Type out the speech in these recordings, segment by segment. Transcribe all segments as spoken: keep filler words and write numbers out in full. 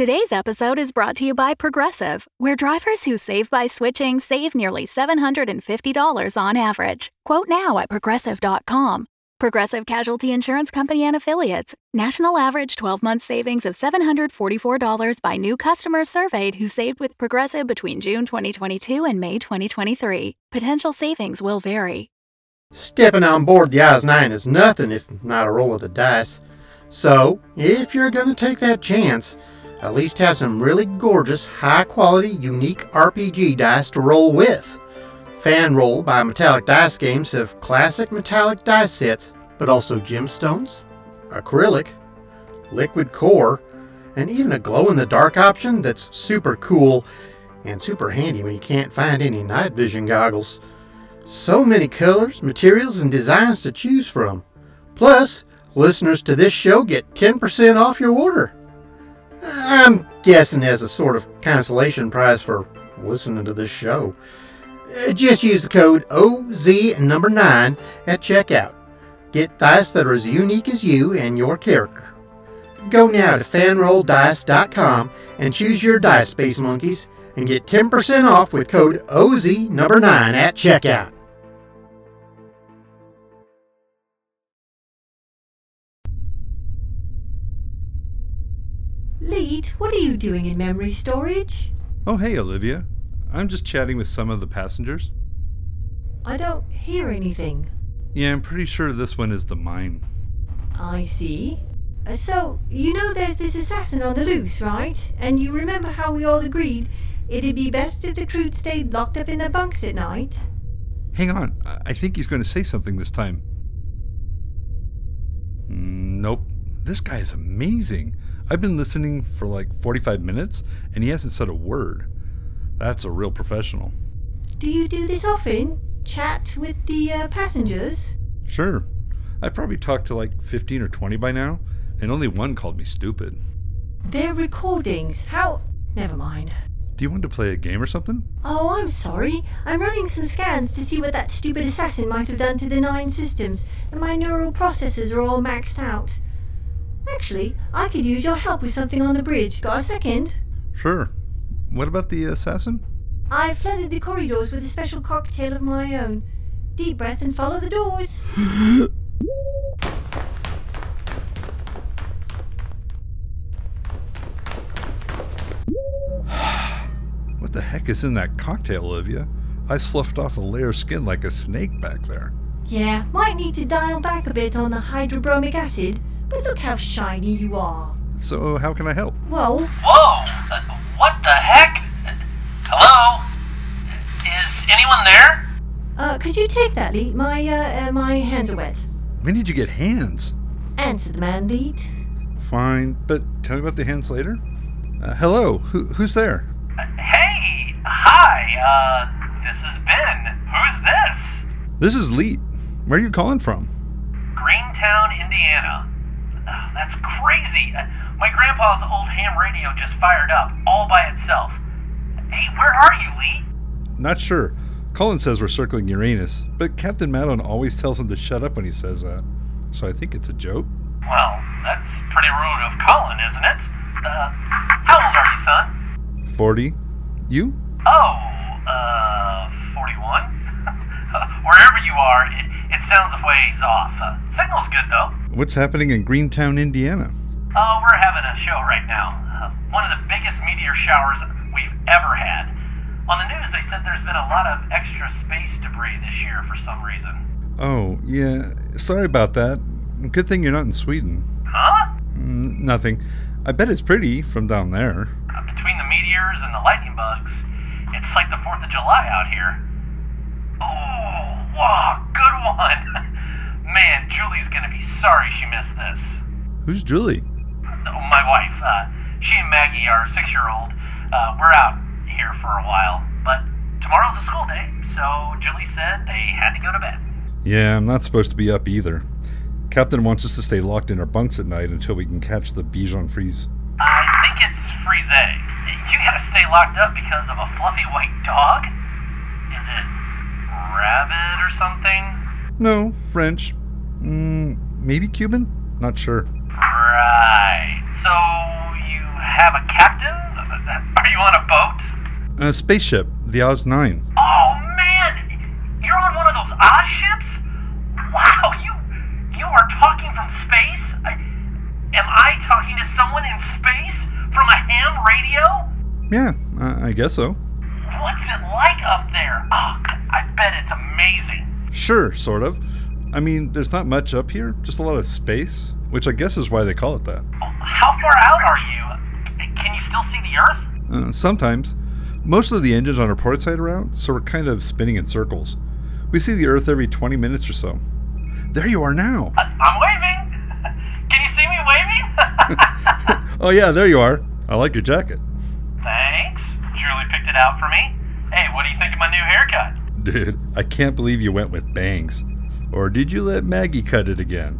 Today's episode is brought to you by Progressive, where drivers who save by switching save nearly seven hundred fifty dollars on average. Quote now at progressive dot com. Progressive Casualty Insurance Company and Affiliates. National average twelve-month savings of seven hundred forty-four dollars by new customers surveyed who saved with Progressive between June twenty twenty-two and May twenty twenty-three. Potential savings will vary. Stepping on board the I S nine is nothing if not a roll of the dice. So, if you're going to take that chance, at least have some really gorgeous, high-quality, unique R P G dice to roll with. Fan Roll by Metallic Dice Games have classic metallic dice sets, but also gemstones, acrylic, liquid core, and even a glow-in-the-dark option that's super cool and super handy when you can't find any night vision goggles. So many colors, materials, and designs to choose from. Plus, listeners to this show get ten percent off your order. I'm guessing as a sort of consolation prize for listening to this show. Just use the code O Z number nine at checkout. Get dice that are as unique as you and your character. Go now to fan roll dice dot com and choose your dice, Space Monkeys, and get ten percent off with code O Z number nine at checkout. Lead, what are you doing in memory storage? Oh, hey, Olivia. I'm just chatting with some of the passengers. I don't hear anything. Yeah, I'm pretty sure this one is the mine. I see. Uh, so, you know there's this assassin on the loose, right? And you remember how we all agreed it'd be best if the crew stayed locked up in their bunks at night? Hang on, I think he's going to say something this time. Nope. This guy is amazing. I've been listening for like forty-five minutes, and he hasn't said a word. That's a real professional. Do you do this often? Chat with the uh, passengers? Sure. I've probably talked to like fifteen or twenty by now, and only one called me stupid. They're recordings. How... Never mind. Do you want to play a game or something? Oh, I'm sorry. I'm running some scans to see what that stupid assassin might have done to the nine systems, and my neural processors are all maxed out. Actually, I could use your help with something on the bridge. Got a second? Sure. What about the assassin? I flooded the corridors with a special cocktail of my own. Deep breath and follow the doors. What the heck is in that cocktail, Olivia? I sloughed off a layer of skin like a snake back there. Yeah, might need to dial back a bit on the hydrobromic acid, but look how shiny you are. So how can I help? Whoa. Whoa! Uh, what the heck? Uh, hello? Is anyone there? Uh, could you take that, Lead? My, uh, uh, my hands are wet. When did you get hands? Answer the man, Lead. Fine, but tell me about the hands later. Uh, hello, Who, who's there? Uh, hey! Hi! Uh, this is Ben. Who's this? This is Leet. Where are you calling from? Greentown, Indiana. Uh, that's crazy. Uh, my grandpa's old ham radio just fired up, all by itself. Hey, where are you, Lee? Not sure. Colin says we're circling Uranus, but Captain Madeline always tells him to shut up when he says that. So I think it's a joke. Well, that's pretty rude of Colin, isn't it? Uh, how old are you, son? Forty. You? Oh, uh, forty-one? Wherever you are, it, it sounds a ways off. Uh, signal's good, though. What's happening in Greentown, Indiana? Oh, we're having a show right now. Uh, one of the biggest meteor showers we've ever had. On the news, they said there's been a lot of extra space debris this year for some reason. Oh, yeah. Sorry about that. Good thing you're not in Sweden. Huh? Mm, nothing. I bet it's pretty from down there. Uh, between the meteors and the lightning bugs, it's like the fourth of July out here. Oh, wow, good one. Man, Julie's gonna be sorry she missed this. Who's Julie? Oh, my wife. Uh, she and Maggie, our six-year-old, uh, we're out here for a while, but tomorrow's a school day, so Julie said they had to go to bed. Yeah, I'm not supposed to be up either. Captain wants us to stay locked in our bunks at night until we can catch the Bichon Frise. I think it's Frise. You gotta stay locked up because of a fluffy white dog? Is it rabbit or something? No, French. Mm, maybe Cuban? Not sure. Right. So you have a captain? Are you on a boat? A spaceship, the Oz nine. Oh, man! You're on one of those Oz ships? Wow, you you are talking from space? I, am I talking to someone in space? From a ham radio? Yeah, uh, I guess so. What's it like up there? Oh, I bet it's amazing. Sure, sort of. I mean, there's not much up here, just a lot of space, which I guess is why they call it that. How far out are you? Can you still see the Earth? Uh, sometimes. Most of the engines on our port side are out, so we're kind of spinning in circles. We see the Earth every twenty minutes or so. There you are now. Uh, I'm waving. Can you see me waving? Oh yeah, there you are. I like your jacket. Thanks. Julie picked it out for me. Hey, what do you think of my new haircut? Dude, I can't believe you went with bangs. Or did you let Maggie cut it again?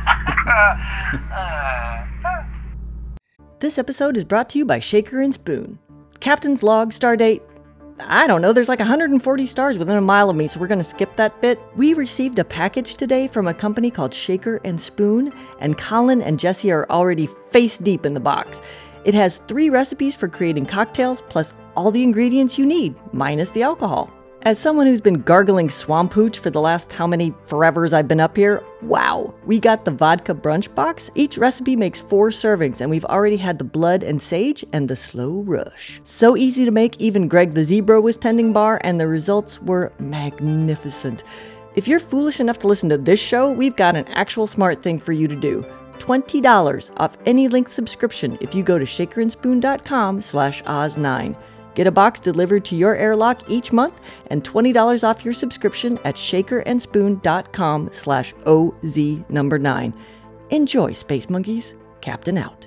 This episode is brought to you by Shaker and Spoon. Captain's log, stardate, I don't know, there's like one hundred forty stars within a mile of me, so we're going to skip that bit. We received a package today from a company called Shaker and Spoon, and Colin and Jesse are already face deep in the box. It has three recipes for creating cocktails, plus all the ingredients you need, minus the alcohol. As someone who's been gargling swamp hooch for the last how many forevers I've been up here, wow, we got the vodka brunch box. Each recipe makes four servings, and we've already had the blood and sage and the slow rush. So easy to make, even Greg the Zebra was tending bar, and the results were magnificent. If you're foolish enough to listen to this show, we've got an actual smart thing for you to do. twenty dollars off any link subscription if you go to shakerandspoon.com slash Oz9. Get a box delivered to your airlock each month and twenty dollars off your subscription at shakerandspoon.com slash OZ number nine. Enjoy, Space Monkeys. Captain out.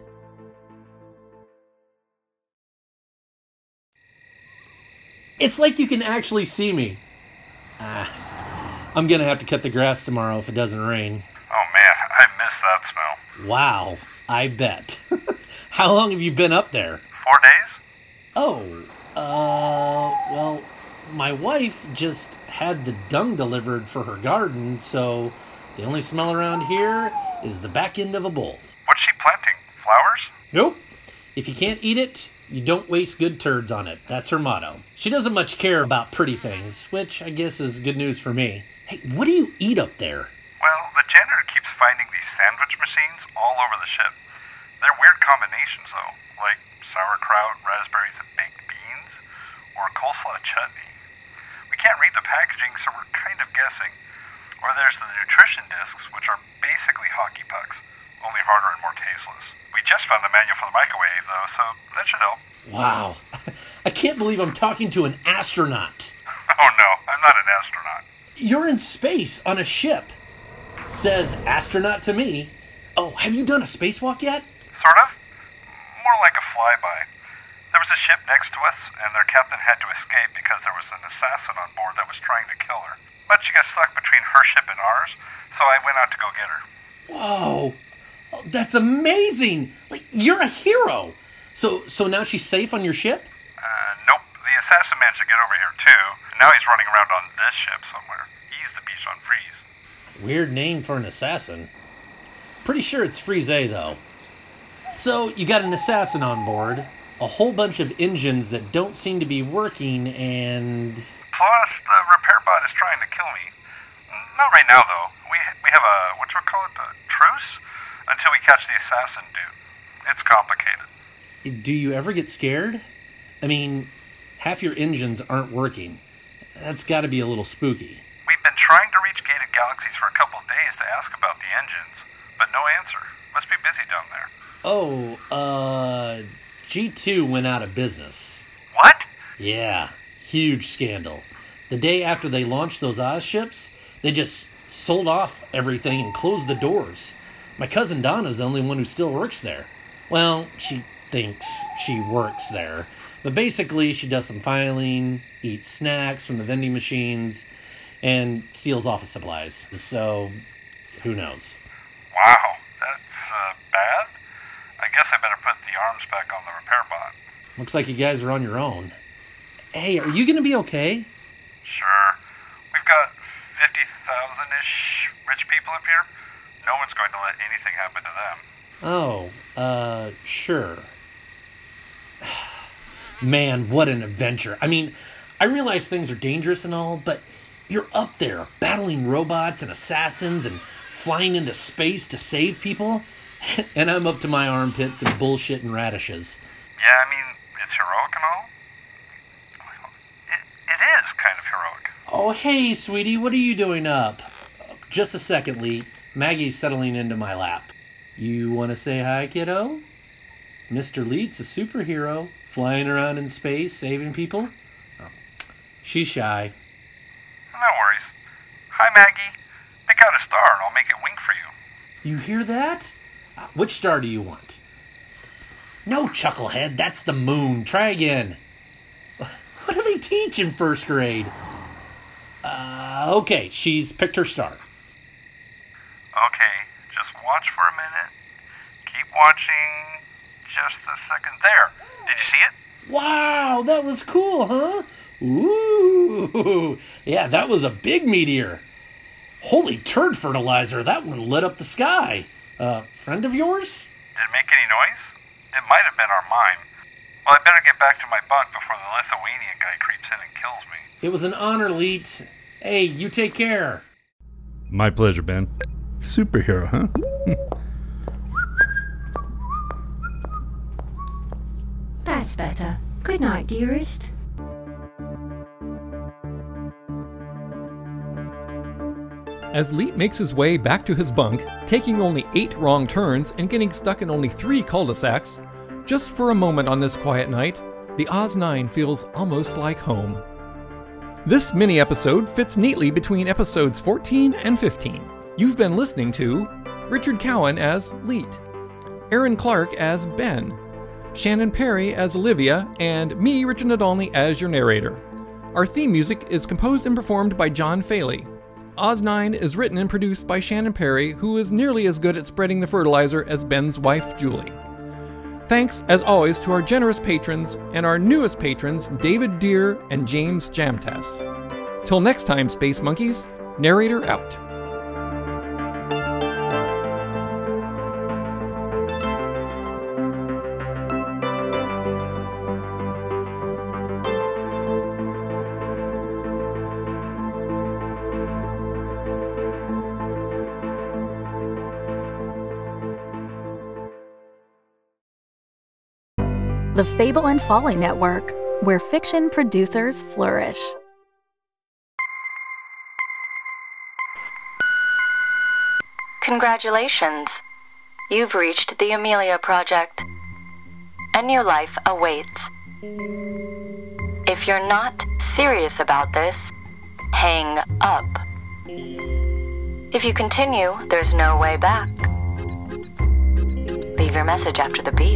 It's like you can actually see me. Ah, I'm gonna have to cut the grass tomorrow if it doesn't rain. Oh man, I miss that smell. Wow, I bet. How long have you been up there? Four days? Oh, uh, well, my wife just had the dung delivered for her garden, so the only smell around here is the back end of a bulb. What's she planting? Flowers? Nope. If you can't eat it, you don't waste good turds on it. That's her motto. She doesn't much care about pretty things, which I guess is good news for me. Hey, what do you eat up there? Well, the janitor keeps finding these sandwich machines all over the ship. They're weird combinations, though, like sauerkraut, raspberries, and baked beans, or coleslaw chutney. We can't read the packaging, so we're kind of guessing. Or there's the nutrition discs, which are basically hockey pucks, only harder and more tasteless. We just found the manual for the microwave, though, so that should help. Wow. I can't believe I'm talking to an astronaut. Oh no, I'm not an astronaut. You're in space on a ship. Says astronaut to me. Oh, have you done a spacewalk yet? Sort of. More like a flyby. There was a ship next to us, and their captain had to escape because there was an assassin on board that was trying to kill her. But she got stuck between her ship and ours, so I went out to go get her. Whoa. Oh, that's amazing. Like, you're a hero. So so now she's safe on your ship? Uh, nope. The assassin managed to get over here, too. And now he's running around on this ship somewhere. He's the beach on Freeze. Weird name for an assassin. Pretty sure it's Freeze, though. So, you got an assassin on board, a whole bunch of engines that don't seem to be working, and... Plus, the repair bot is trying to kill me. Not right now, though. We we have a, what do we call it, a truce? Until we catch the assassin dude. It's complicated. Do you ever get scared? I mean, half your engines aren't working. That's gotta be a little spooky. We've been trying to reach Gated Galaxies for a couple of days to ask about the engines, but no answer. Must be busy down there. Oh, uh, G two went out of business. What? Yeah, huge scandal. The day after they launched those Oz ships, they just sold off everything and closed the doors. My cousin Donna's the only one who still works there. Well, she thinks she works there, but basically she does some filing, eats snacks from the vending machines, and steals office supplies. So, who knows? Wow, that's uh, bad. I guess I better put the arms back on the repair bot. Looks like you guys are on your own. Hey, are you gonna be okay? Sure. We've got fifty thousand-ish rich people up here. No one's going to let anything happen to them. Oh, uh, sure. Man, what an adventure. I mean, I realize things are dangerous and all, but you're up there battling robots and assassins and flying into space to save people, and I'm up to my armpits in bullshit and radishes. Yeah, I mean, it's heroic and all. It, it is kind of heroic. Oh, hey, sweetie, what are you doing up? Just a second, Lee. Maggie's settling into my lap. You want to say hi, kiddo? Mister Leet's a superhero, flying around in space, saving people. Oh, she's shy. No worries. Hi, Maggie. Pick out a star and I'll make it wink for you. You hear that? Uh, which star do you want? No, chucklehead, that's the moon. Try again. What do they teach in first grade? Uh, okay, she's picked her star. Okay, just watch for a minute. Keep watching. Just a second. There. Did you see it? Wow, that was cool, huh? Ooh. Yeah, that was a big meteor. Holy turd fertilizer, that one lit up the sky. Uh, friend of yours? Did it make any noise? It might have been our mine. Well, I better get back to my bunk before the Lithuanian guy creeps in and kills me. It was an honor, Leet. Hey, you take care. My pleasure, Ben. Superhero, huh? That's better. Good night, dearest. As Leet makes his way back to his bunk, taking only eight wrong turns and getting stuck in only three cul-de-sacs, just for a moment on this quiet night, the Oz nine feels almost like home. This mini-episode fits neatly between episodes fourteen and fifteen. You've been listening to Richard Cowan as Leet, Aaron Clark as Ben, Shannon Perry as Olivia, and me, Richard Nadolny, as your narrator. Our theme music is composed and performed by John Faley. Oz nine is written and produced by Shannon Perry, who is nearly as good at spreading the fertilizer as Ben's wife, Julie. Thanks, as always, to our generous patrons and our newest patrons, David Deere and James Jamtas. Till next time, Space Monkeys, narrator out. The Fable and Folly Network, where fiction producers flourish. Congratulations. You've reached the Amelia Project. A new life awaits. If you're not serious about this, hang up. If you continue, there's no way back. Leave your message after the beep.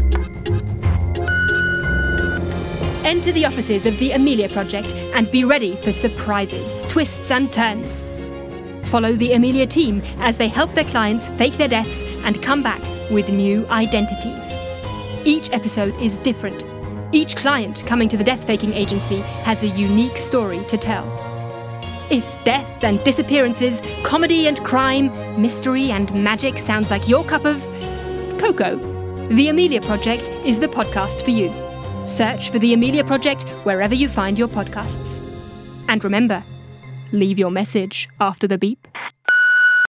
Enter the offices of the Amelia Project and be ready for surprises, twists and turns. Follow the Amelia team as they help their clients fake their deaths and come back with new identities. Each episode is different. Each client coming to the death-faking agency has a unique story to tell. If death and disappearances, comedy and crime, mystery and magic sounds like your cup of cocoa, the Amelia Project is the podcast for you. Search for The Amelia Project wherever you find your podcasts. And remember, leave your message after the beep.